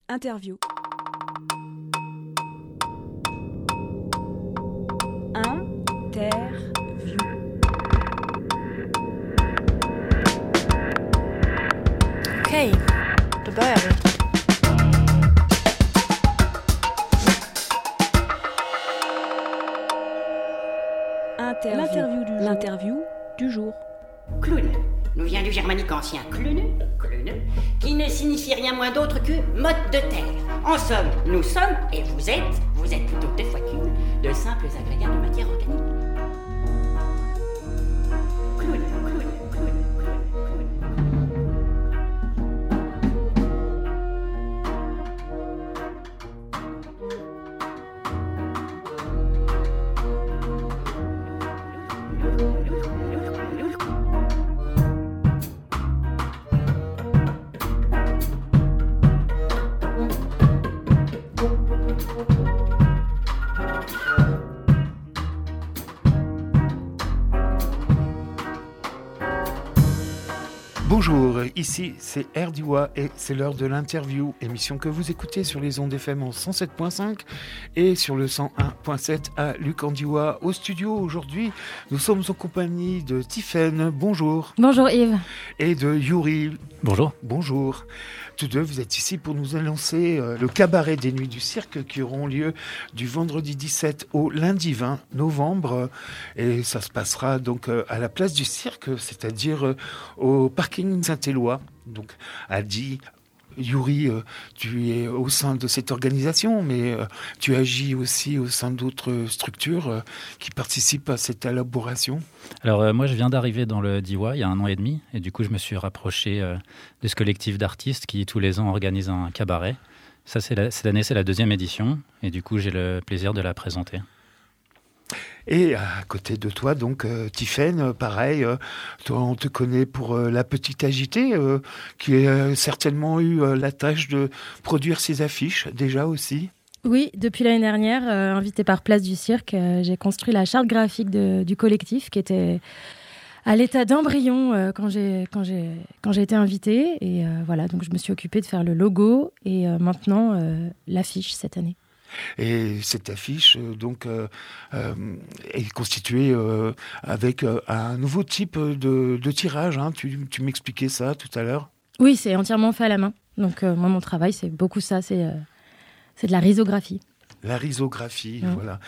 Interview. Okej, då börjar vi. L'interview du jour. Clown nous vient du germanique ancien clune, qui ne signifie rien moins d'autre que mode de terre. En somme, nous sommes, et vous êtes plutôt deux fois qu'une, de simples agrégats de matière organique. Clown. Bonjour, ici c'est RDIWA et c'est l'heure de l'interview, émission que vous écoutez sur les ondes FM en 107.5 et sur le 101.7 à Lucandiwa. Au studio aujourd'hui, nous sommes en compagnie de Tiffaine, bonjour. Bonjour Yves. Et de Yuri. Bonjour. Bonjour. Tous deux, vous êtes ici pour nous annoncer le cabaret des Nuits du Cirque qui auront lieu du vendredi 17 au lundi 20 novembre. Et ça se passera donc à la place du Cirque, c'est-à-dire au parking Saint-Éloi. Donc, Adi, Yuri, tu es au sein de cette organisation, mais tu agis aussi au sein d'autres structures qui participent à cette élaboration. Alors moi je viens d'arriver dans le DIWA il y a 1 an et demi et du coup je me suis rapproché de ce collectif d'artistes qui tous les ans organise un cabaret. Ça cette année c'est la 2e édition et du coup j'ai le plaisir de la présenter. Et à côté de toi, donc, Tiffaine, pareil, toi, on te connaît pour la petite agitée, qui a certainement eu la tâche de produire ses affiches, déjà aussi. Oui, depuis l'année dernière, invitée par Place du Cirque, j'ai construit la charte graphique du collectif, qui était à l'état d'embryon quand j'ai été invitée. Et voilà, donc je me suis occupée de faire le logo et maintenant l'affiche cette année. Et cette affiche donc est constituée avec un nouveau type de tirage. Hein. Tu m'expliquais ça tout à l'heure. Oui, c'est entièrement fait à la main. Donc moi, mon travail, c'est beaucoup ça. C'est de la risographie. La risographie, voilà.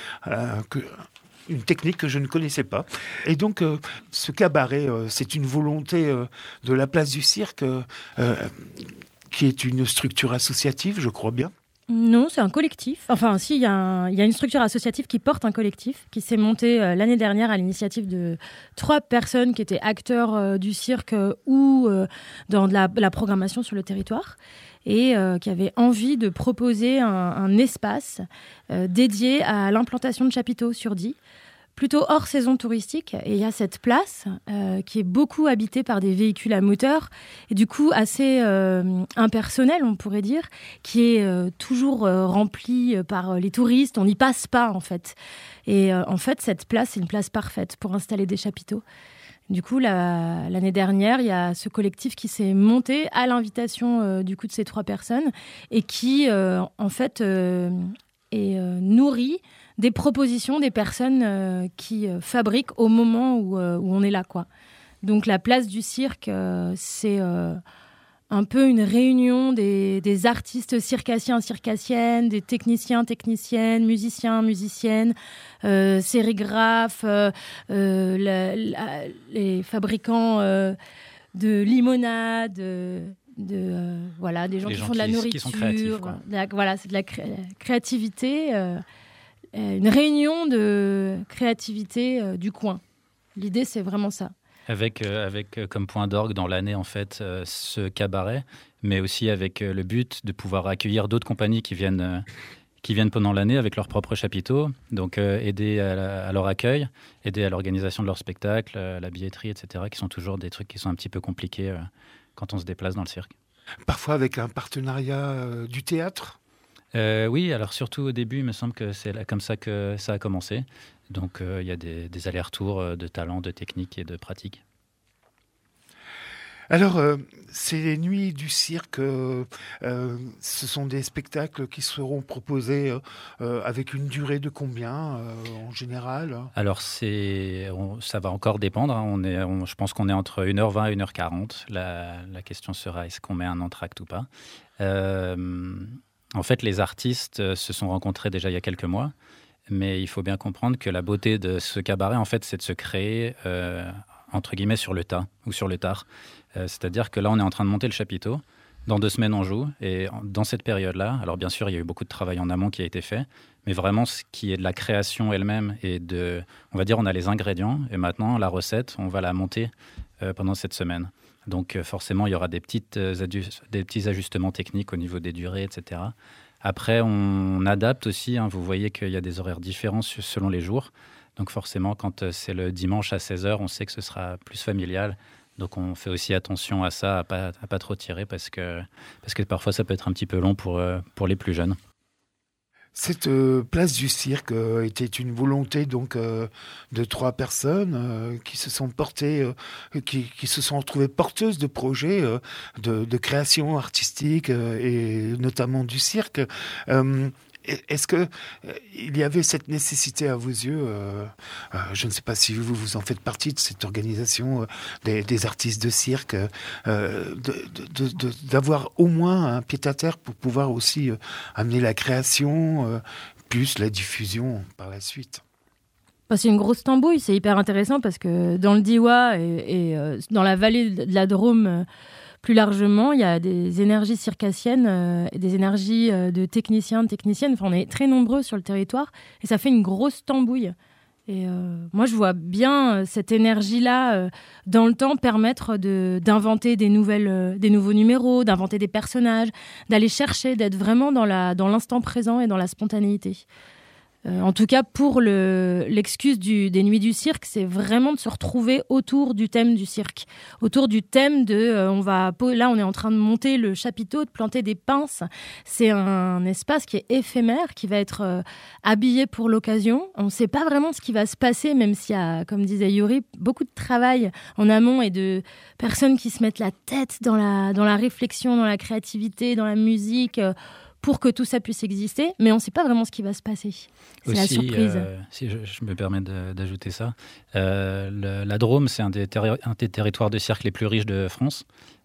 Une technique que je ne connaissais pas. Et donc, ce cabaret, c'est une volonté de la Place du Cirque, qui est une structure associative, je crois bien. Non, c'est un collectif. Enfin, si, il y a une structure associative qui porte un collectif, qui s'est monté l'année dernière à l'initiative de 3 personnes qui étaient acteurs du cirque ou dans de la programmation sur le territoire et qui avaient envie de proposer un espace dédié à l'implantation de chapiteaux sur Die, plutôt hors saison touristique. Et il y a cette place qui est beaucoup habitée par des véhicules à moteur et du coup assez impersonnelle, on pourrait dire, qui est toujours remplie par les touristes. On n'y passe pas, en fait. Et en fait, cette place, c'est une place parfaite pour installer des chapiteaux. Du coup, l'année dernière, il y a ce collectif qui s'est monté à l'invitation du coup de ces 3 personnes et qui, en fait, est nourri des propositions des personnes qui fabriquent au moment où on est là, quoi. Donc la Place du Cirque, c'est un peu une réunion des artistes circassiens, circassiennes, des techniciens, techniciennes, musiciens, musiciennes, sérigraphes, les fabriquants de limonade, voilà, des gens qui font de la nourriture. Qui sont créatifs, quoi. Voilà, c'est de la créativité. Une réunion de créativité du coin. L'idée, c'est vraiment ça. Avec comme point d'orgue dans l'année, en fait, ce cabaret, mais aussi avec le but de pouvoir accueillir d'autres compagnies qui viennent pendant l'année avec leurs propres chapiteaux, donc aider à leur accueil, aider à l'organisation de leur spectacle, la billetterie, etc., qui sont toujours des trucs qui sont un petit peu compliqués quand on se déplace dans le cirque. Parfois avec un partenariat du théâtre. Oui, alors surtout au début, il me semble que c'est comme ça que ça a commencé. Donc il y a des allers-retours de talents, de techniques et de pratiques. Alors, ces nuits du cirque, ce sont des spectacles qui seront proposés avec une durée de combien en général? Alors, ça va encore dépendre. Hein. Je pense qu'on est entre 1h20 et 1h40. La question sera, est-ce qu'on met un entracte ou pas? En fait, les artistes se sont rencontrés déjà il y a quelques mois. Mais il faut bien comprendre que la beauté de ce cabaret, en fait, c'est de se créer, entre guillemets, sur le tas ou sur le tard. C'est-à-dire que là, on est en train de monter le chapiteau. Dans 2 semaines, on joue. Et dans cette période-là, alors bien sûr, il y a eu beaucoup de travail en amont qui a été fait. Mais vraiment, ce qui est de la création elle-même et on va dire, on a les ingrédients. Et maintenant, la recette, on va la monter pendant cette semaine. Donc forcément, il y aura des petits ajustements techniques au niveau des durées, etc. Après, on adapte aussi. Hein, vous voyez qu'il y a des horaires différents selon les jours. Donc forcément, quand c'est le dimanche à 16h, on sait que ce sera plus familial. Donc on fait aussi attention à ça, à pas trop tirer, parce que parfois ça peut être un petit peu long pour les plus jeunes. Cette place du cirque était une volonté donc de 3 personnes qui se sont portées, qui se sont retrouvées porteuses de projets de création artistique et notamment du cirque. Est-ce que il y avait cette nécessité à vos yeux, je ne sais pas si vous en faites partie de cette organisation des artistes de cirque, d'avoir au moins un pied-à-terre pour pouvoir aussi amener la création, plus la diffusion par la suite? C'est une grosse tambouille, c'est hyper intéressant parce que dans le Diois et dans la vallée de la Drôme, plus largement, il y a des énergies circassiennes, des énergies de techniciens, de techniciennes. Enfin, on est très nombreux sur le territoire et ça fait une grosse tambouille. Et moi, je vois bien cette énergie-là dans le temps permettre d'inventer des nouveaux numéros, d'inventer des personnages, d'aller chercher, d'être vraiment dans l'instant présent et dans la spontanéité. En tout cas, pour l'excuse des Nuits du Cirque, c'est vraiment de se retrouver autour du thème du cirque, autour du thème là, on est en train de monter le chapiteau, de planter des pinces. C'est un espace qui est éphémère, qui va être habillé pour l'occasion. On ne sait pas vraiment ce qui va se passer, même s'il y a, comme disait Yuri, beaucoup de travail en amont et de personnes qui se mettent la tête dans la réflexion, dans la créativité, dans la musique, pour que tout ça puisse exister, mais on ne sait pas vraiment ce qui va se passer. C'est la surprise. Si je me permets d'ajouter ça, la Drôme, c'est un des territoires de cirque les plus riches de France.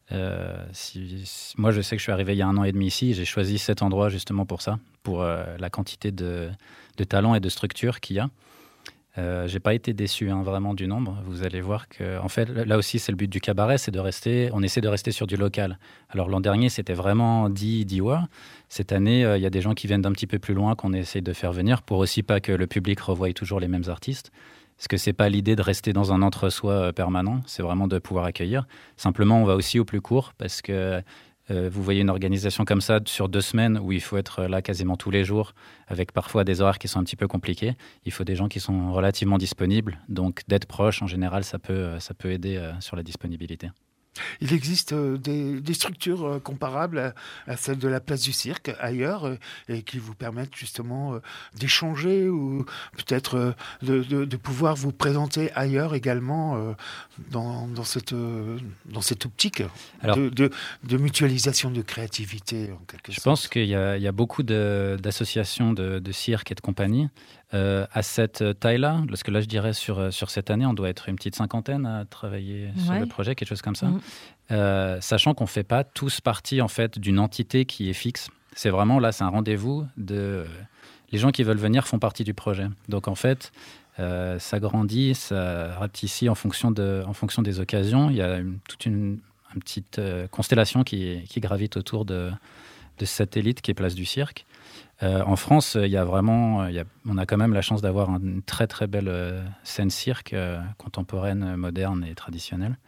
Moi, je sais que je suis arrivé il y a 1 an et demi ici, j'ai choisi cet endroit justement pour ça, pour la quantité de talent et de structure qu'il y a. J'ai pas été déçu vraiment du nombre. Vous allez voir que, en fait, là aussi, c'est le but du cabaret, on essaie de rester sur du local. Alors l'an dernier, c'était vraiment Diois. Cette année, il y a des gens qui viennent d'un petit peu plus loin qu'on essaie de faire venir pour aussi pas que le public revoie toujours les mêmes artistes. Parce que c'est pas l'idée de rester dans un entre-soi permanent, c'est vraiment de pouvoir accueillir. Simplement, on va aussi au plus court parce que vous voyez une organisation comme ça sur 2 semaines où il faut être là quasiment tous les jours avec parfois des horaires qui sont un petit peu compliqués. Il faut des gens qui sont relativement disponibles. Donc d'être proche, en général, ça peut aider sur la disponibilité. Il existe des structures comparables à celles de la place du cirque ailleurs et qui vous permettent justement d'échanger ou peut-être de pouvoir vous présenter ailleurs également dans cette optique de mutualisation de créativité en quelque sorte. Je pense qu'il y a beaucoup d'associations de cirque et de compagnie à cette taille-là, parce que là je dirais sur cette année on doit être une petite 50aine à travailler sur le projet, quelque chose comme ça. Sachant qu'on ne fait pas tous partie en fait d'une entité qui est fixe. C'est vraiment là, c'est un rendez-vous les gens qui veulent venir font partie du projet. Donc en fait, ça grandit, ça rapetit en fonction des occasions. Il y a toute une petite constellation qui gravite autour de satellite qui est Place du Cirque. En France, on a quand même la chance d'avoir une très très belle scène cirque contemporaine, moderne et traditionnelle.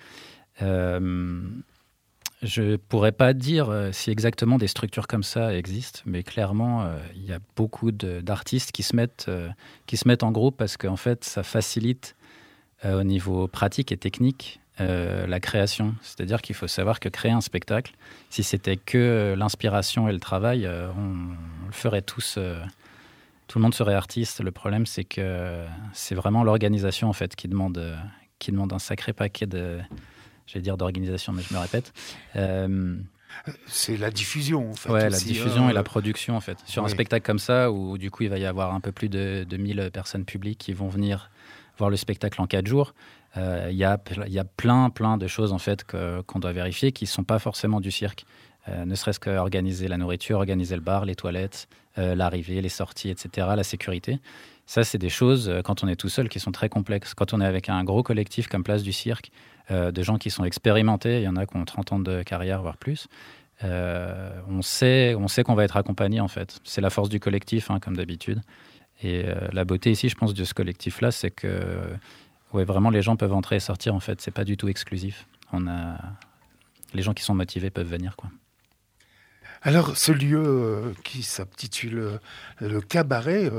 Je ne pourrais pas dire si exactement des structures comme ça existent, mais clairement, il y a beaucoup d'artistes qui se mettent en groupe parce qu'en fait, ça facilite au niveau pratique et technique la création. C'est-à-dire qu'il faut savoir que créer un spectacle, si c'était que l'inspiration et le travail, on le ferait tous. Tout le monde serait artiste. Le problème, c'est que c'est vraiment l'organisation en fait qui demande un sacré paquet j'allais dire d'organisation, mais je me répète. C'est la diffusion, en fait. Ouais, aussi, la diffusion et la production, en fait. Sur un spectacle comme ça, où du coup, il va y avoir un peu plus de 1000 personnes publiques qui vont venir voir le spectacle en 4 jours, il y a plein de choses, en fait, qu'on doit vérifier, qui ne sont pas forcément du cirque. Ne serait-ce qu'organiser la nourriture, organiser le bar, les toilettes, l'arrivée, les sorties, etc., la sécurité. Ça, c'est des choses, quand on est tout seul, qui sont très complexes. Quand on est avec un gros collectif comme Place du Cirque, de gens qui sont expérimentés, il y en a qui ont 30 ans de carrière, voire plus, on sait qu'on va être accompagné, en fait. C'est la force du collectif, comme d'habitude. Et la beauté ici, je pense, de ce collectif-là, c'est que vraiment, les gens peuvent entrer et sortir, en fait. C'est pas du tout exclusif. Les gens qui sont motivés peuvent venir, quoi. Alors, ce lieu qui s'intitule le cabaret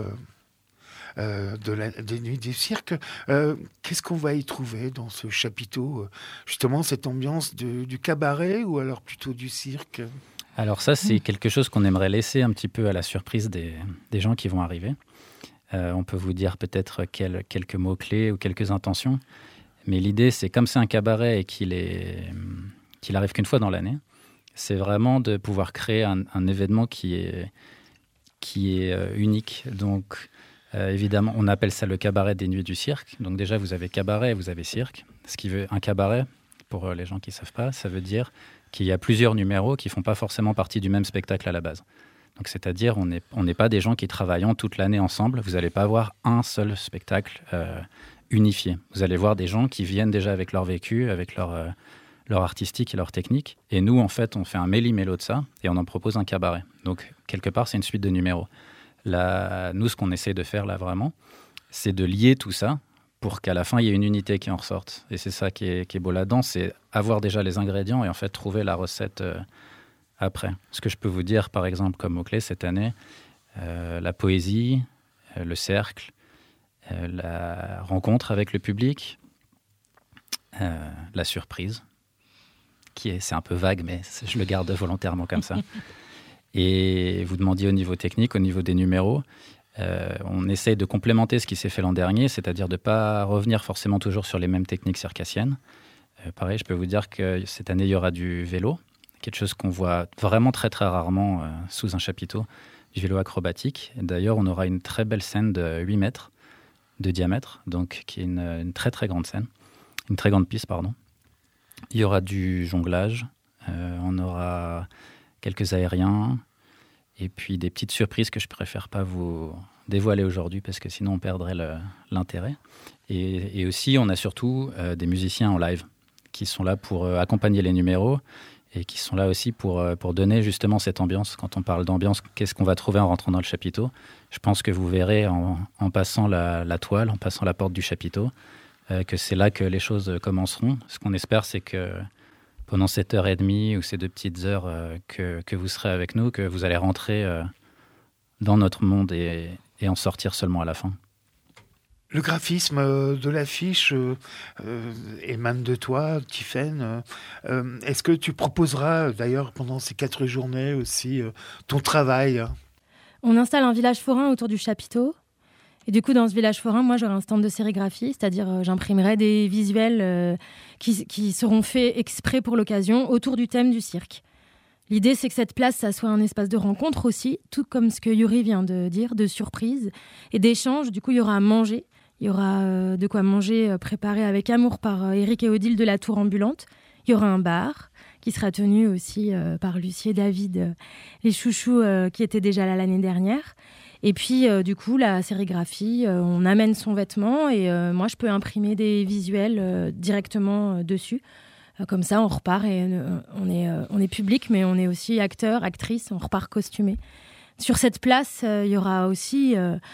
des Nuits du Cirque, qu'est-ce qu'on va y trouver dans ce chapiteau? Justement, cette ambiance du cabaret ou alors plutôt du cirque? Alors ça, c'est quelque chose qu'on aimerait laisser un petit peu à la surprise des gens qui vont arriver. On peut vous dire peut-être quelques mots-clés ou quelques intentions. Mais l'idée, c'est comme c'est un cabaret et qu'il arrive qu'une fois dans l'année, c'est vraiment de pouvoir créer un événement qui est unique. Donc, évidemment, on appelle ça le cabaret des Nuits du Cirque. Donc déjà, vous avez cabaret et vous avez cirque. Ce qui veut un cabaret, pour les gens qui ne savent pas, ça veut dire qu'il y a plusieurs numéros qui ne font pas forcément partie du même spectacle à la base. Donc, c'est-à-dire, on n'est pas des gens qui travaillent toute l'année ensemble. Vous n'allez pas avoir un seul spectacle unifié. Vous allez voir des gens qui viennent déjà avec leur vécu, avec leur artistique et leur technique. Et nous, en fait, on fait un méli-mélo de ça et on en propose un cabaret. Donc, quelque part, c'est une suite de numéros. Là, nous, ce qu'on essaie de faire, là, vraiment, c'est de lier tout ça pour qu'à la fin, il y ait une unité qui en ressorte. Et c'est ça qui est beau là-dedans, c'est avoir déjà les ingrédients et en fait, trouver la recette après. Ce que je peux vous dire, par exemple, comme mot-clé cette année, la poésie, le cercle, la rencontre avec le public, la surprise, c'est un peu vague, mais je le garde volontairement comme ça. Et vous demandiez au niveau technique, au niveau des numéros, on essaye de complémenter ce qui s'est fait l'an dernier, c'est-à-dire de ne pas revenir forcément toujours sur les mêmes techniques circassiennes. Pareil, je peux vous dire que cette année, il y aura du vélo, quelque chose qu'on voit vraiment très très rarement sous un chapiteau, du vélo acrobatique. Et d'ailleurs, on aura une très belle scène de 8 mètres de diamètre, donc qui est une très très grande scène, une très grande piste, pardon. Il y aura du jonglage, on aura quelques aériens, et puis des petites surprises que je préfère pas vous dévoiler aujourd'hui parce que sinon on perdrait l'intérêt. Et aussi, on a surtout des musiciens en live qui sont là pour accompagner les numéros et qui sont là aussi pour donner justement cette ambiance. Quand on parle d'ambiance, qu'est-ce qu'on va trouver en rentrant dans le chapiteau? Je pense que vous verrez en passant la toile, en passant la porte du chapiteau, que c'est là que les choses commenceront. Ce qu'on espère, c'est que pendant cette heure et demie ou ces 2 petites heures que vous serez avec nous, que vous allez rentrer dans notre monde et en sortir seulement à la fin. Le graphisme de l'affiche émane de toi, Tiffaine. Est-ce que tu proposeras d'ailleurs pendant ces 4 journées aussi ton travail? On installe un village forain autour du chapiteau. Et du coup, dans ce village forain, moi, j'aurai un stand de sérigraphie, c'est-à-dire j'imprimerai des visuels qui seront faits exprès pour l'occasion autour du thème du cirque. L'idée, c'est que cette place, ça soit un espace de rencontre aussi, tout comme ce que Yuri vient de dire, de surprise et d'échange. Du coup, il y aura à manger. Il y aura de quoi manger préparé avec amour par Eric et Odile de la Tour Ambulante. Il y aura un bar qui sera tenu aussi par Lucie et David, les chouchous qui étaient déjà là l'année dernière. Et puis, du coup, la sérigraphie, on amène son vêtement et moi, je peux imprimer des visuels directement dessus. Comme ça, on repart et on est public, mais on est aussi acteur, actrice, on repart costumé. Sur cette place, il y aura aussi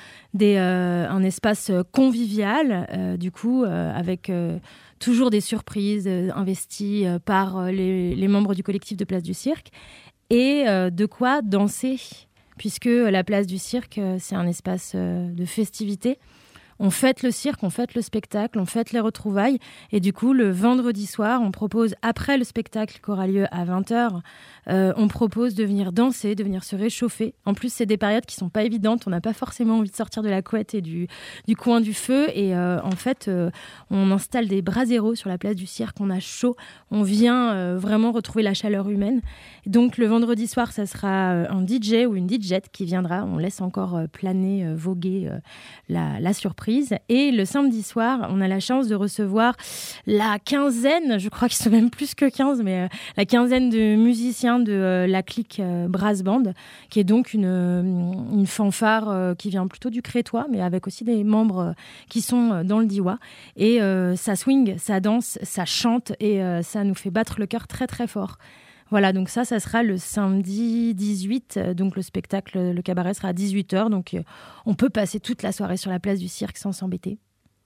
un espace convivial, du coup, avec toujours des surprises investies par les membres du collectif de Place du Cirque et de quoi danser. Puisque la place du cirque, c'est un espace de festivité. on fête le cirque, on fête le spectacle, on fête les retrouvailles. Et du coup, le vendredi soir, on propose, après le spectacle qui aura lieu à 20h, on propose de venir danser, de venir se réchauffer. En plus, c'est des périodes qui sont pas évidentes. On n'a pas forcément envie de sortir de la couette et du coin du feu. Et en fait, on installe des braseros sur la place du cirque. On a chaud. On vient vraiment retrouver la chaleur humaine. Donc, le vendredi soir, ça sera un DJ ou une DJette qui viendra. On laisse encore planer, voguer la surprise. Et le samedi soir, on a la chance de recevoir la quinzaine, je crois qu'ils sont même plus que 15, mais la quinzaine de musiciens de la clique Brass Band, qui est donc une fanfare qui vient plutôt du Crétois, mais avec aussi des membres qui sont dans le Diois. Et ça swing, ça danse, ça chante et ça nous fait battre le cœur très très fort. Voilà, donc ça sera le samedi 18, donc le spectacle, le cabaret sera à 18h, donc on peut passer toute la soirée sur la place du cirque sans s'embêter.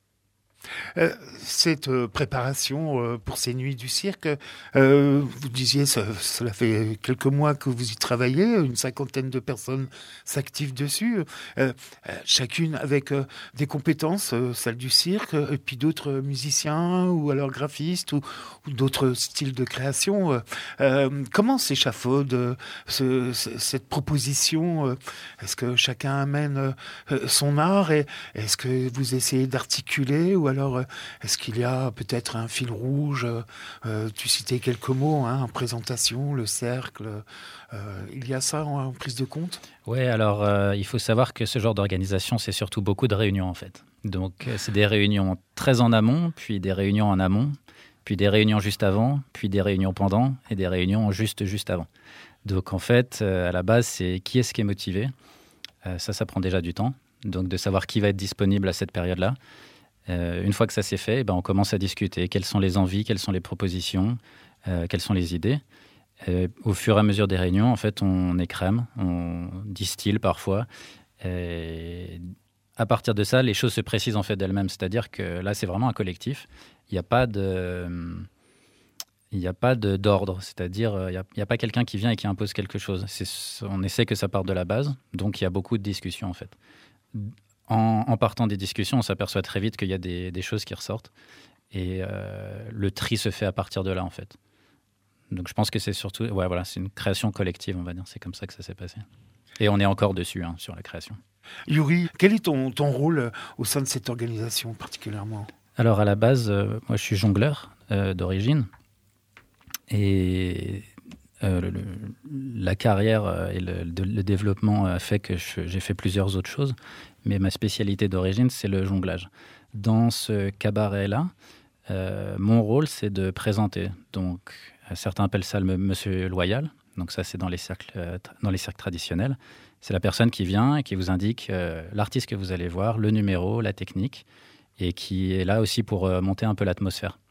Cette préparation pour ces nuits du cirque, vous disiez, cela fait quelques mois que vous y travaillez, une 50aine de personnes s'activent dessus, chacune avec des compétences, celle du cirque, et puis d'autres musiciens ou alors graphistes ou d'autres styles de création. Comment s'échafaude cette proposition? Est-ce que chacun amène son art et est-ce que vous essayez d'articuler ou alors, est-ce qu'il y a peut-être un fil rouge? Tu citais quelques mots, en présentation, le cercle. Il y a ça en prise de compte? Oui, alors il faut savoir que ce genre d'organisation, c'est surtout beaucoup de réunions en fait. Donc c'est des réunions très en amont, puis des réunions en amont, puis des réunions juste avant, puis des réunions pendant et des réunions juste avant. Donc en fait, à la base, c'est qui est-ce qui est motivé. Ça prend déjà du temps. Donc de savoir qui va être disponible à cette période-là. Une fois que ça s'est fait, on commence à discuter. Quelles sont les envies, quelles sont les propositions, quelles sont les idées. Au fur et à mesure des réunions, en fait, on écrème, on distille parfois. Et à partir de ça, les choses se précisent en fait d'elles-mêmes. C'est-à-dire que là, c'est vraiment un collectif. Il n'y a pas d'ordre. C'est-à-dire, il n'y a pas quelqu'un qui vient et qui impose quelque chose. On essaie que ça parte de la base. Donc, il y a beaucoup de discussions en fait. En partant des discussions, on s'aperçoit très vite qu'il y a des choses qui ressortent. Et le tri se fait à partir de là, en fait. Donc je pense que c'est surtout... Ouais, voilà, c'est une création collective, on va dire. C'est comme ça que ça s'est passé. Et on est encore dessus, sur la création. Yuri, quel est ton rôle au sein de cette organisation particulièrement? Alors à la base, moi je suis jongleur d'origine. Et... la carrière et le développement a fait que j'ai fait plusieurs autres choses, mais ma spécialité d'origine, c'est le jonglage. Dans ce cabaret-là, mon rôle, c'est de présenter. Donc, certains appellent ça le monsieur loyal. Donc ça, c'est dans les cercles traditionnels. C'est la personne qui vient et qui vous indique l'artiste que vous allez voir, le numéro, la technique, et qui est là aussi pour monter un peu l'atmosphère.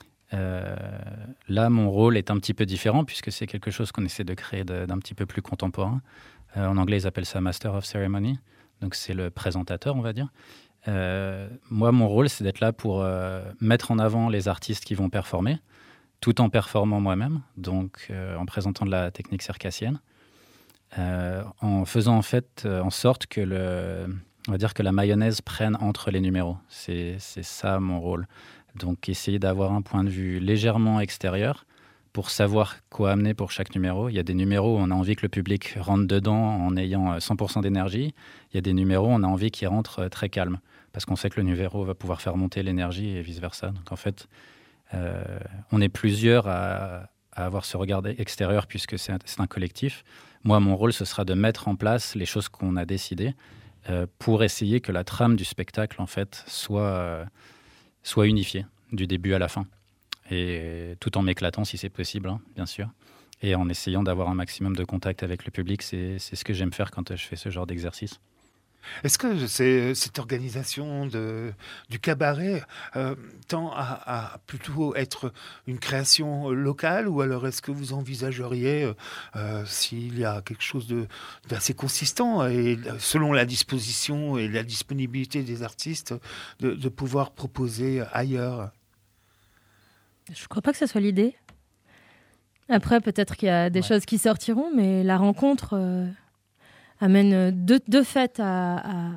Là, mon rôle est un petit peu différent puisque c'est quelque chose qu'on essaie de créer d'un petit peu plus contemporain. En anglais, ils appellent ça Master of Ceremony. Donc, c'est le présentateur, on va dire. Moi, mon rôle, c'est d'être là pour mettre en avant les artistes qui vont performer, tout en performant moi-même, donc en présentant de la technique circassienne, en faisant en fait en sorte que on va dire que la mayonnaise prenne entre les numéros. C'est ça mon rôle. Donc, essayer d'avoir un point de vue légèrement extérieur pour savoir quoi amener pour chaque numéro. Il y a des numéros où on a envie que le public rentre dedans en ayant 100% d'énergie. Il y a des numéros où on a envie qu'il rentre très calme parce qu'on sait que le numéro va pouvoir faire monter l'énergie et vice-versa. Donc, en fait, on est plusieurs à avoir ce regard extérieur puisque c'est un collectif. Moi, mon rôle, ce sera de mettre en place les choses qu'on a décidées pour essayer que la trame du spectacle, en fait, soit unifiée du début à la fin. Et tout en m'éclatant, si c'est possible, bien sûr. Et en essayant d'avoir un maximum de contact avec le public. C'est ce que j'aime faire quand je fais ce genre d'exercice. Est-ce que cette organisation du cabaret tend à plutôt être une création locale ou alors est-ce que vous envisageriez, s'il y a quelque chose d'assez consistant et selon la disposition et la disponibilité des artistes, de pouvoir proposer ailleurs? Je ne crois pas que ce soit l'idée. Après, peut-être qu'il y a des choses qui sortiront, mais la rencontre... amène de fait à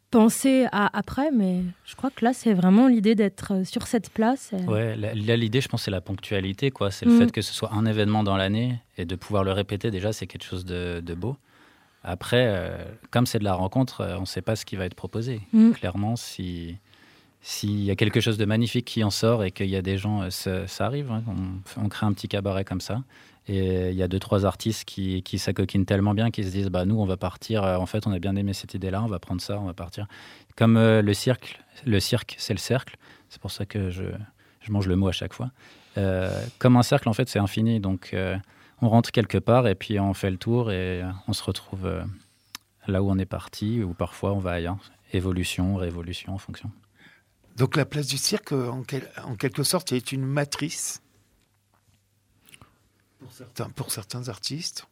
penser à après, mais je crois que là, c'est vraiment l'idée d'être sur cette place. Ouais, là, l'idée, je pense, c'est la ponctualité, quoi. C'est le fait que ce soit un événement dans l'année et de pouvoir le répéter, déjà, c'est quelque chose de beau. Après, comme c'est de la rencontre, on ne sait pas ce qui va être proposé. Clairement, s'il y a quelque chose de magnifique qui en sort et qu'il y a des gens, ça arrive, hein, on crée un petit cabaret comme ça. Et il y a 2-3 artistes qui s'acoquinent tellement bien qu'ils se disent nous, on va partir. En fait, on a bien aimé cette idée-là, on va prendre ça, on va partir. Comme le cirque, c'est le cercle. C'est pour ça que je mange le mot à chaque fois. Comme un cercle, en fait, c'est infini. Donc, on rentre quelque part et puis on fait le tour et on se retrouve là où on est parti, ou parfois on va ailleurs. Évolution, révolution, en fonction. Donc la place du cirque, en quelque sorte, est une matrice pour certains artistes.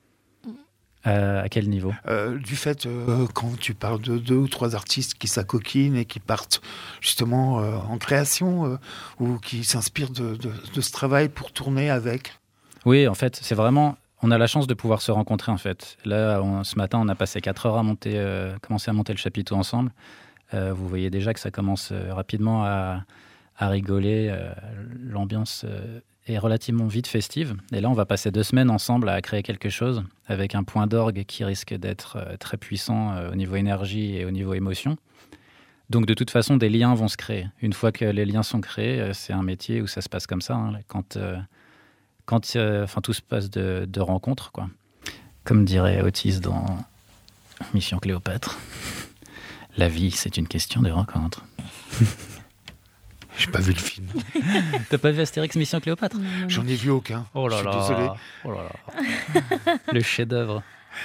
À quel niveau ? Du fait, quand tu parles de 2 ou 3 artistes qui s'acoquinent et qui partent justement en création ou qui s'inspirent de ce travail pour tourner avec. Oui, en fait, c'est vraiment... On a la chance de pouvoir se rencontrer, en fait. Là, ce matin, on a passé 4 heures à commencer à monter le chapiteau ensemble. Vous voyez déjà que ça commence rapidement à rigoler. L'ambiance est relativement vite festive. Et là, on va passer 2 semaines ensemble à créer quelque chose avec un point d'orgue qui risque d'être très puissant au niveau énergie et au niveau émotion. Donc, de toute façon, des liens vont se créer. Une fois que les liens sont créés, c'est un métier où ça se passe comme ça. Hein, quand tout se passe de rencontres, quoi. Comme dirait Otis dans Mission Cléopâtre. La vie, c'est une question de rencontre. J'ai pas vu le film. T'as pas vu Astérix Mission Cléopâtre ? J'en ai vu aucun. Oh là là. Je suis désolé. Oh là là. Le chef-d'œuvre.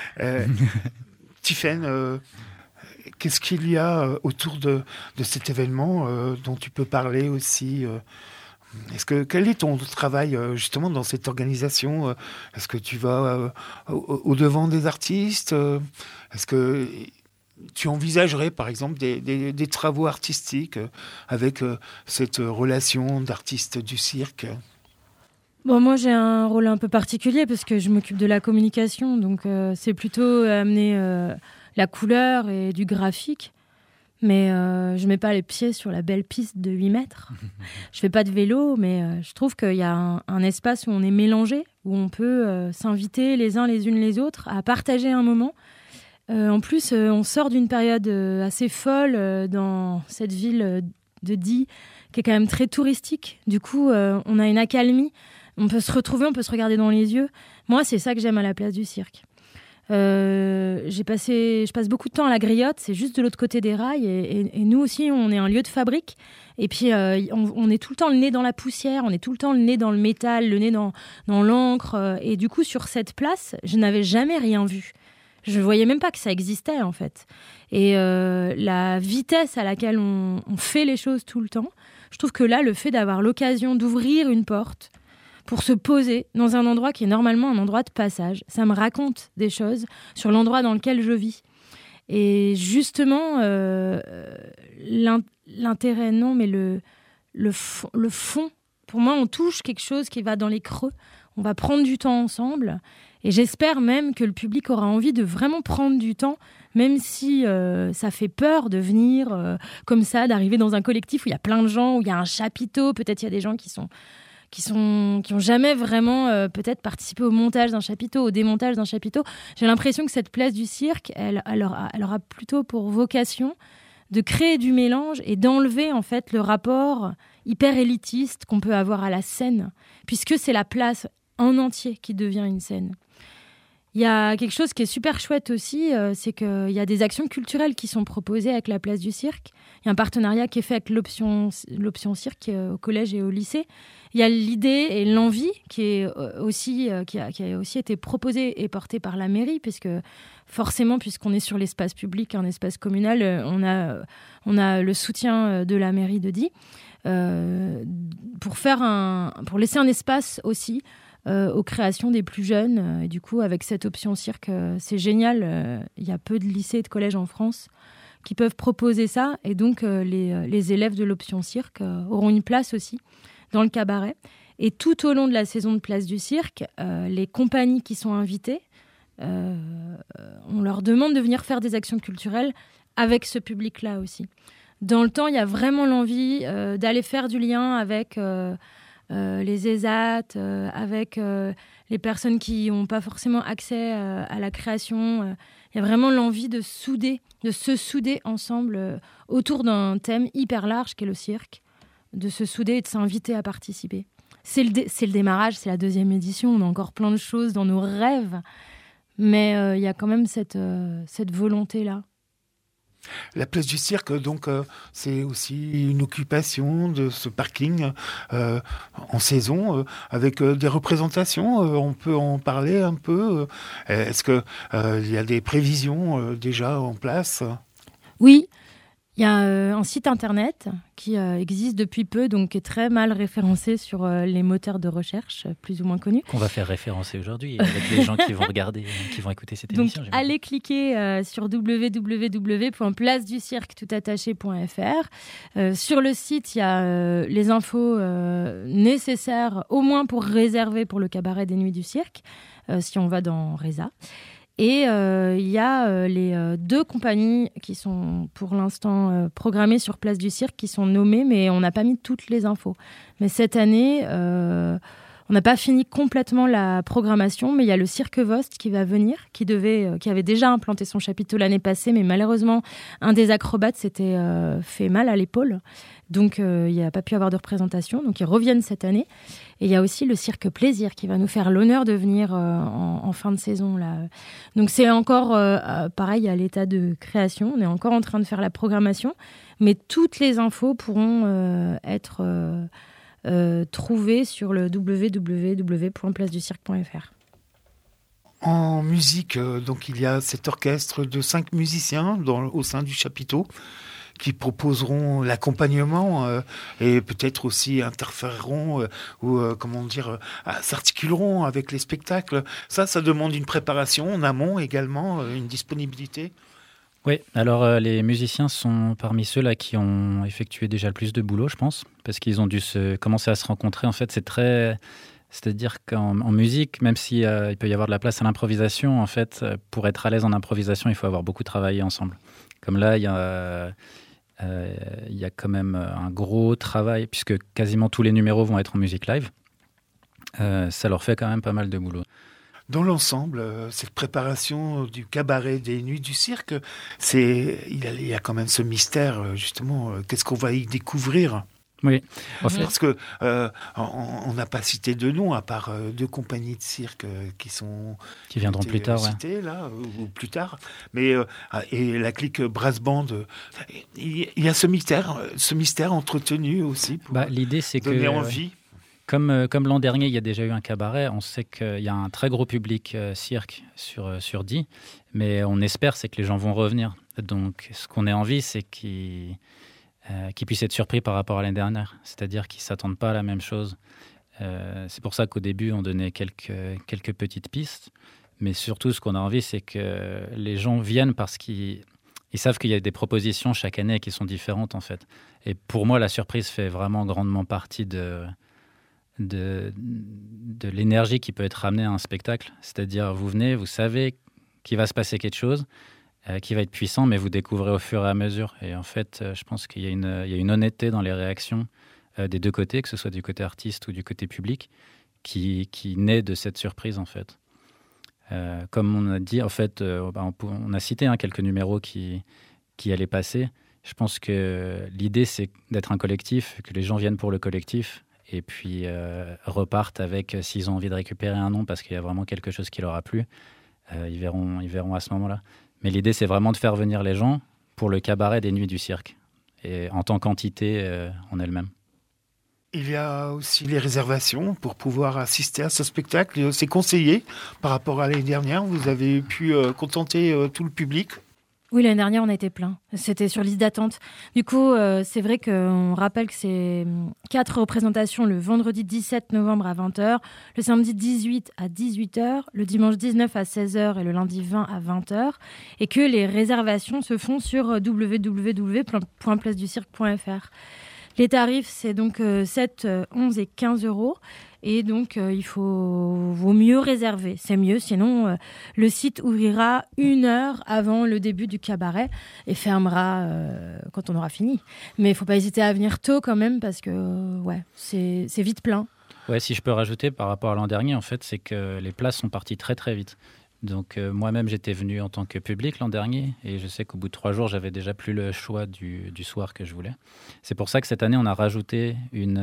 Tiffaine, qu'est-ce qu'il y a autour de cet événement dont tu peux parler aussi quel est ton travail justement dans cette organisation ? Est-ce que tu vas au-devant des artistes ? Est-ce que tu envisagerais par exemple des travaux artistiques avec cette relation d'artiste du cirque ? Bon, moi j'ai un rôle un peu particulier parce que je m'occupe de la communication, donc c'est plutôt amener la couleur et du graphique. Mais je mets pas les pieds sur la belle piste de 8 mètres. Je fais pas de vélo, mais je trouve qu'il y a un espace où on est mélangé, où on peut s'inviter les uns les unes les autres à partager un moment. En plus, on sort d'une période assez folle dans cette ville de Die, qui est quand même très touristique. Du coup, on a une accalmie. On peut se retrouver, on peut se regarder dans les yeux. Moi, c'est ça que j'aime à la place du cirque. Je passe beaucoup de temps à la Griotte, c'est juste de l'autre côté des rails, et nous aussi on est un lieu de fabrique, et puis on est tout le temps le nez dans la poussière, on est tout le temps le nez dans le métal, le nez dans l'encre, et du coup sur cette place je n'avais jamais rien vu, je voyais même pas que ça existait en fait, et la vitesse à laquelle on fait les choses tout le temps, je trouve que là le fait d'avoir l'occasion d'ouvrir une porte pour se poser dans un endroit qui est normalement un endroit de passage. Ça me raconte des choses sur l'endroit dans lequel je vis. Et justement, l'intérêt, non, mais le fond, pour moi, on touche quelque chose qui va dans les creux. On va prendre du temps ensemble. Et j'espère même que le public aura envie de vraiment prendre du temps, même si ça fait peur de venir comme ça, d'arriver dans un collectif où il y a plein de gens, où il y a un chapiteau. Peut-être il y a des gens qui ont jamais vraiment peut-être participé au montage d'un chapiteau, au démontage d'un chapiteau. J'ai l'impression que cette place du cirque, elle aura plutôt pour vocation de créer du mélange et d'enlever en fait le rapport hyper élitiste qu'on peut avoir à la scène, puisque c'est la place en entier qui devient une scène. Il y a quelque chose qui est super chouette aussi, c'est qu'il y a des actions culturelles qui sont proposées avec la place du cirque. Il y a un partenariat qui est fait avec l'option cirque au collège et au lycée. Il y a l'idée et l'envie qui a aussi été proposée et portée par la mairie, puisque forcément, puisqu'on est sur l'espace public, un espace communal, on a le soutien de la mairie de Die pour laisser un espace aussi aux créations des plus jeunes. Et du coup, avec cette option cirque, c'est génial. Il y a peu de lycées et de collèges en France qui peuvent proposer ça. Et donc, les élèves de l'option cirque auront une place aussi dans le cabaret. Et tout au long de la saison de Place du Cirque, les compagnies qui sont invitées, on leur demande de venir faire des actions culturelles avec ce public-là aussi. Dans le temps, il y a vraiment l'envie d'aller faire du lien avec les ESAT, avec les personnes qui n'ont pas forcément accès à la création. Il y a vraiment l'envie de se souder ensemble autour d'un thème hyper large qu'est le cirque, de se souder et de s'inviter à participer. C'est le démarrage, c'est la 2e édition, on a encore plein de choses dans nos rêves, mais il y a quand même cette volonté-là. La place du cirque, donc, c'est aussi une occupation de ce parking en saison, avec des représentations. On peut en parler un peu. Est-ce qu'il y a des prévisions déjà en place ? Oui. Il y a un site internet qui existe depuis peu, donc qui est très mal référencé sur les moteurs de recherche, plus ou moins connus. Qu'on va faire référencer aujourd'hui avec les gens qui vont regarder, qui vont écouter cette émission. Donc, allez cliquer sur www.placeducirque.fr. Sur le site, il y a les infos nécessaires, au moins pour réserver pour le cabaret des Nuits du Cirque, si on va dans Reza. Et il y a les 2 compagnies qui sont pour l'instant programmées sur Place du Cirque, qui sont nommées, mais on n'a pas mis toutes les infos. Mais cette année, on n'a pas fini complètement la programmation, mais il y a le Cirque Vost qui va venir, qui avait déjà implanté son chapiteau l'année passée, mais malheureusement, un des acrobates s'était fait mal à l'épaule. Donc, il n'y a pas pu avoir de représentation. Donc, ils reviennent cette année. Et il y a aussi le Cirque Plaisir qui va nous faire l'honneur de venir en fin de saison, là. Donc, c'est encore, pareil, à l'état de création. On est encore en train de faire la programmation. Mais toutes les infos pourront être trouvées sur le www.placeducirque.fr. En musique, donc, il y a cet orchestre de 5 musiciens au sein du chapiteau, qui proposeront l'accompagnement et peut-être aussi interféreront ou s'articuleront avec les spectacles. Ça demande une préparation en amont également, une disponibilité. Oui, alors les musiciens sont parmi ceux-là qui ont effectué déjà le plus de boulot, je pense, parce qu'ils ont dû commencer à se rencontrer. En fait, c'est-à-dire qu'en musique, même s'il il peut y avoir de la place à l'improvisation, en fait, pour être à l'aise en improvisation, il faut avoir beaucoup travaillé ensemble. Comme là, il y a quand même un gros travail, puisque quasiment tous les numéros vont être en musique live. Ça leur fait quand même pas mal de boulot. Dans l'ensemble, cette préparation du cabaret des Nuits du Cirque, il y a quand même ce mystère, justement, qu'est-ce qu'on va y découvrir ? Oui. Parce que on n'a pas cité de nom, à part 2 compagnies de cirque qui viendront plus tard, citées, là, ou plus tard. Mais et la clique Brass Band, il y a ce mystère entretenu aussi pour l'idée, c'est donner envie. Comme l'an dernier, il y a déjà eu un cabaret, on sait qu'il y a un très gros public cirque sur 10, mais on espère c'est que les gens vont revenir. Donc, ce qu'on a envie, c'est qu'ils puissent être surpris par rapport à l'année dernière, c'est-à-dire qu'ils ne s'attendent pas à la même chose. C'est pour ça qu'au début, on donnait quelques petites pistes, mais surtout, ce qu'on a envie, c'est que les gens viennent parce qu'ils savent qu'il y a des propositions chaque année qui sont différentes, en fait. Et pour moi, la surprise fait vraiment grandement partie de l'énergie qui peut être ramenée à un spectacle. C'est-à-dire, vous venez, vous savez qu'il va se passer quelque chose, qui va être puissant, mais vous découvrez au fur et à mesure. Et en fait, je pense qu'il y a une honnêteté dans les réactions des 2 côtés, que ce soit du côté artiste ou du côté public, qui naît de cette surprise, en fait. Comme on a dit, en fait, on a cité quelques numéros qui allaient passer. Je pense que l'idée, c'est d'être un collectif, que les gens viennent pour le collectif, et puis repartent avec, s'ils ont envie de récupérer un nom parce qu'il y a vraiment quelque chose qui leur a plu, ils verront à ce moment-là. Mais l'idée, c'est vraiment de faire venir les gens pour le cabaret des Nuits du Cirque, et en tant qu'entité en elle-même. Il y a aussi les réservations pour pouvoir assister à ce spectacle. C'est conseillé par rapport à l'année dernière. Vous avez pu contenter tout le public. Oui, l'année dernière, on a été plein. C'était sur liste d'attente. Du coup, c'est vrai qu'on rappelle que c'est 4 représentations le vendredi 17 novembre à 20h, le samedi 18 à 18h, le dimanche 19 à 16h et le lundi 20 à 20h. Et que les réservations se font sur www.placeducirque.fr. Les tarifs, c'est donc 7, 11 et 15 euros. Et donc, vaut mieux réserver. C'est mieux, sinon le site ouvrira 1 heure avant le début du cabaret et fermera quand on aura fini. Mais il ne faut pas hésiter à venir tôt quand même parce que c'est vite plein. Ouais, si je peux rajouter par rapport à l'an dernier, en fait, c'est que les places sont parties très très vite. Donc moi-même, j'étais venu en tant que public l'an dernier et je sais qu'au bout de 3 jours, j'avais déjà plus le choix du soir que je voulais. C'est pour ça que cette année, on a rajouté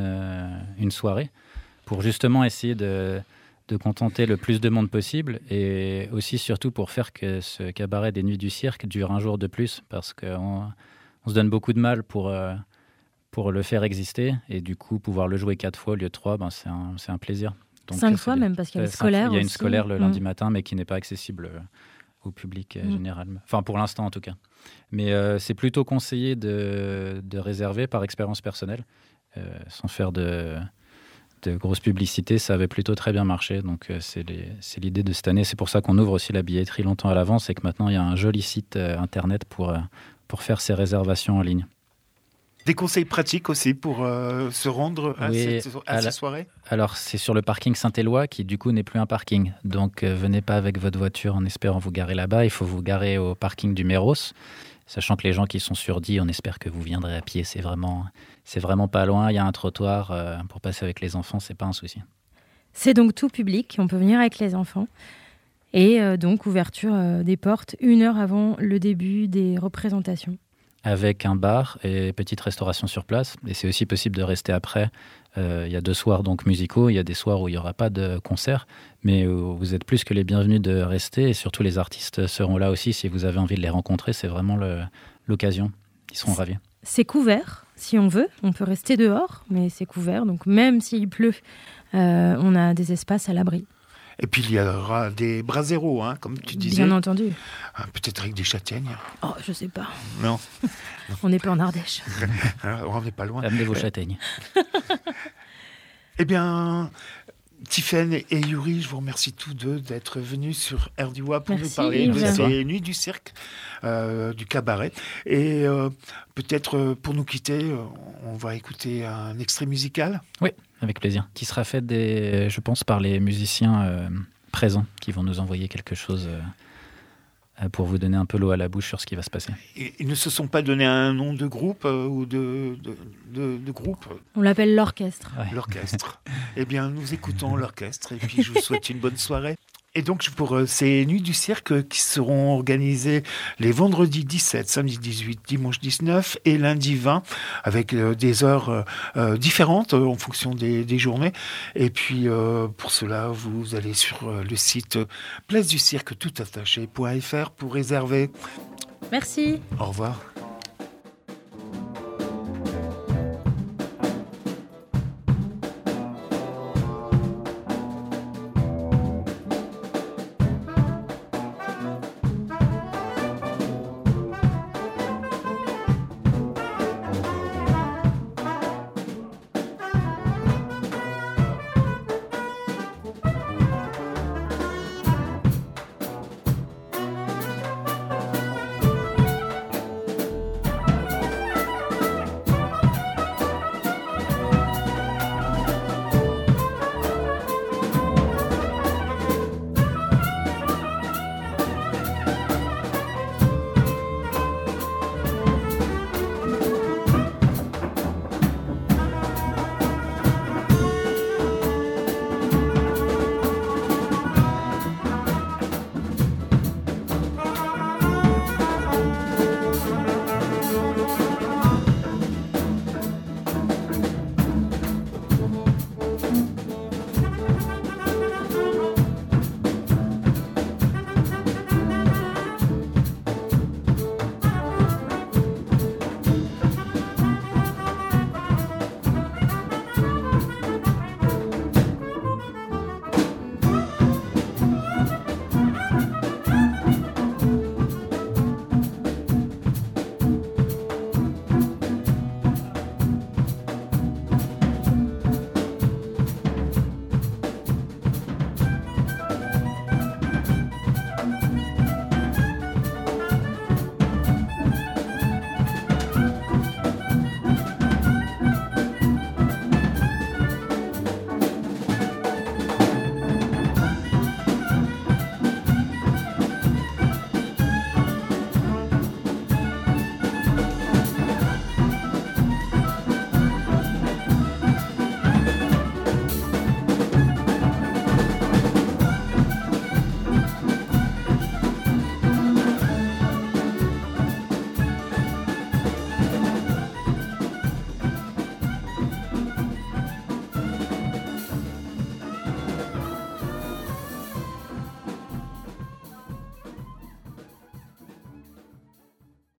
une soirée pour justement essayer de contenter le plus de monde possible et aussi surtout pour faire que ce cabaret des Nuits du Cirque dure un jour de plus parce qu'on se donne beaucoup de mal pour le faire exister et du coup pouvoir le jouer 4 fois au lieu de 3, c'est un plaisir. Donc, 5 fois même parce qu'il y a une scolaire aussi. Il y a une scolaire le lundi matin mais qui n'est pas accessible au public généralement. Enfin pour l'instant en tout cas. Mais c'est plutôt conseillé de réserver par expérience personnelle sans faire de grosses publicités, ça avait plutôt très bien marché. Donc, c'est l'idée de cette année. C'est pour ça qu'on ouvre aussi la billetterie longtemps à l'avance et que maintenant, il y a un joli site internet pour faire ses réservations en ligne. Des conseils pratiques aussi pour se rendre à ces soirées ? Alors, c'est sur le parking Saint-Éloi qui, du coup, n'est plus un parking. Donc, venez pas avec votre voiture en espérant vous garer là-bas. Il faut vous garer au parking du Méros. Sachant que les gens qui sont sur 10, on espère que vous viendrez à pied. C'est vraiment pas loin. Il y a un trottoir pour passer avec les enfants, c'est pas un souci. C'est donc tout public. On peut venir avec les enfants. Et donc, ouverture des portes 1 heure avant le début des représentations. Avec un bar et petite restauration sur place. Et c'est aussi possible de rester après. Il y a 2 soirs donc musicaux. Il y a des soirs où il n'y aura pas de concert. Mais vous êtes plus que les bienvenus de rester. Et surtout, les artistes seront là aussi. Si vous avez envie de les rencontrer, c'est vraiment l'occasion. Ils seront ravis. C'est couvert, si on veut. On peut rester dehors, mais c'est couvert. Donc même s'il pleut, on a des espaces à l'abri. Et puis il y aura des braseros, comme tu disais. Bien entendu. Peut-être avec des châtaignes. Oh, je sais pas. Non. On n'est pas en Ardèche. On n'est pas loin. Amenez vos châtaignes. Eh bien, Tiffaine et Yuri, je vous remercie tous deux d'être venus sur RDWA pour nous parler de ces Nuits du Cirque, du cabaret. Et peut-être pour nous quitter, on va écouter un extrait musical. Oui, avec plaisir. Qui sera fait, je pense, par les musiciens présents qui vont nous envoyer quelque chose pour vous donner un peu l'eau à la bouche sur ce qui va se passer. Ils ne se sont pas donné un nom de groupe ou de groupe. On l'appelle l'orchestre. Ouais. L'orchestre. Eh bien, nous écoutons l'orchestre et puis je vous souhaite une bonne soirée. Et donc, pour ces Nuits du Cirque qui seront organisées les vendredis 17, samedi 18, dimanche 19 et lundi 20, avec des heures différentes en fonction des journées. Et puis, pour cela, vous allez sur le site place du cirque toutattaché.fr pour réserver. Merci. Au revoir.